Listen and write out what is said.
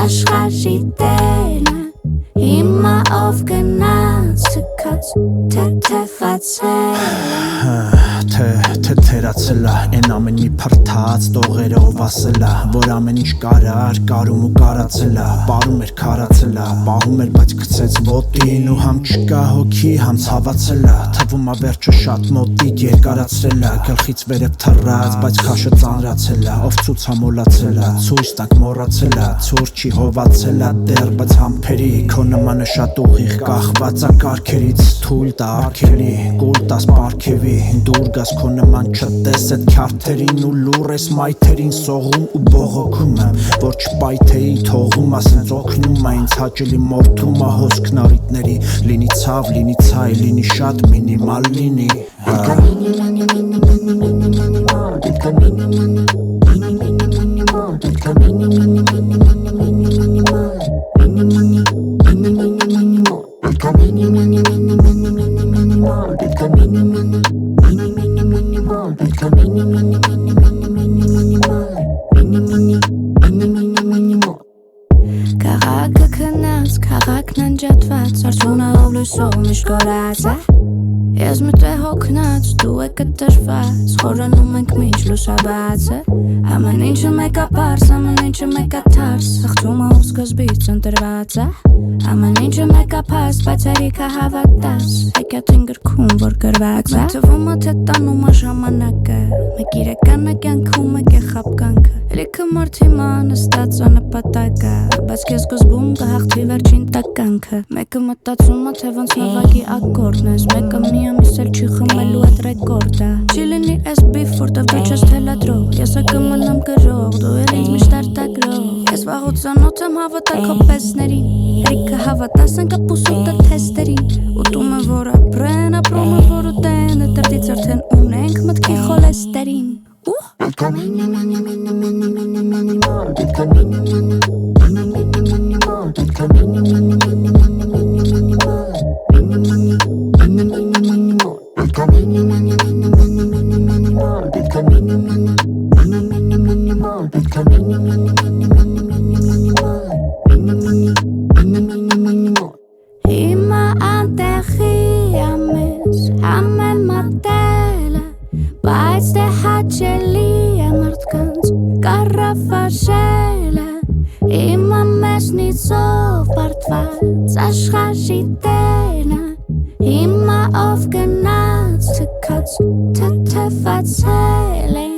աշխարհի տերն է Հիմա ով գնաց թքած թերացել է Են ամենի փրթած տողերով ասել է Որ ամեն ինչ կարար, կարում ու կարացել է Պարում էր քարացել է, պահում էր բայց գցեց ոտին Ու համ չկա հոգի, համ ցավացել է Թվում է վերջը շատ մոտիկ երկարացրել է Գլխից վերև թռած, բայց քաշը ծանրացել է Ով ցույց համոլացել է, ցույց տանք մոռացել է Ցուր չի հովացել է դեռ, բայց համբերի Քո նմանը շատ ուղիղ կախված է կարգերից Թույլ տա արգելի, կուլ տաս պարգևի Դուր գաս քո նման չտես այդ քյարթերին ու լուր ես մայթերին սողում ու բողոքում եմ Որ չպայթեի թողում ասենց օգնում է ինձ հաճելի մորթում է հոսքն առիթների Լինի ցավ, լինի ցայ, լինի շատ մինիմալ լինի Քաղաքը քնած, քաղաքն անջատված Արցունը ով լույսով միշտ կորած է Ես մտե հոգնած, դու է կտրված Խորանում ենք մինչ լուսաբաց է Ամեն ինչը մեկ է պարս, ամեն ինչը մեկ է թարս Հաղթումը ով սկզբից ընտրված է Ամեն ինչը մեկ է պարս, բայց երիքը հավատաս Հեքիաթին գրքում, որ գրված է Թվում է թե տանում է ժամանակը Մեկ իրականը կյանքում, մեկ է խապկանքը Էլիքը մարդի ման ստած է նպատակը Բայց քեզ գզբում կհաղթի վերջին տականքը Մեկը մտածում է, թե ոնց նվագի ակորդն ես Մեկը մի ամիս էլ չի խմելու այդ ռեկորդը Չի լինի այս բիֆ, որտև դու չես թելադրող Ես է կմնամ գրող, դու էլ ինձ միշտ արտագրող Ես վաղուց անոց եմ հավատա քո պեսներին Երիքը հավատաս են կապուսով տա թեստերին Ուտում եմ, որ ապրեն, ապրում եմ, որ ուտեն Դրդից արդեն ունենք մտքի խոլեստերին Հիմա անտեղի ամես, համել մատելը Բայց դե հաճելի է մարդկանց կառավարելը Հիմա մեզնից ով բարդված աշխարհի տերն է Հիմա ով գնաց թքած թեթևացել է